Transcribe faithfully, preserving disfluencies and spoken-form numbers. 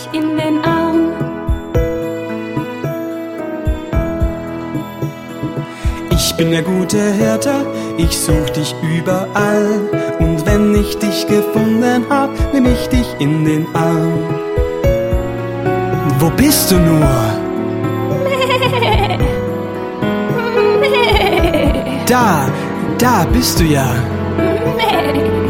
dich in den Arm. Ich bin der gute Hirte, ich such dich überall. Und wenn ich dich gefunden hab, nehm ich dich in den Arm. Wo bist du nur? Da, da bist du ja.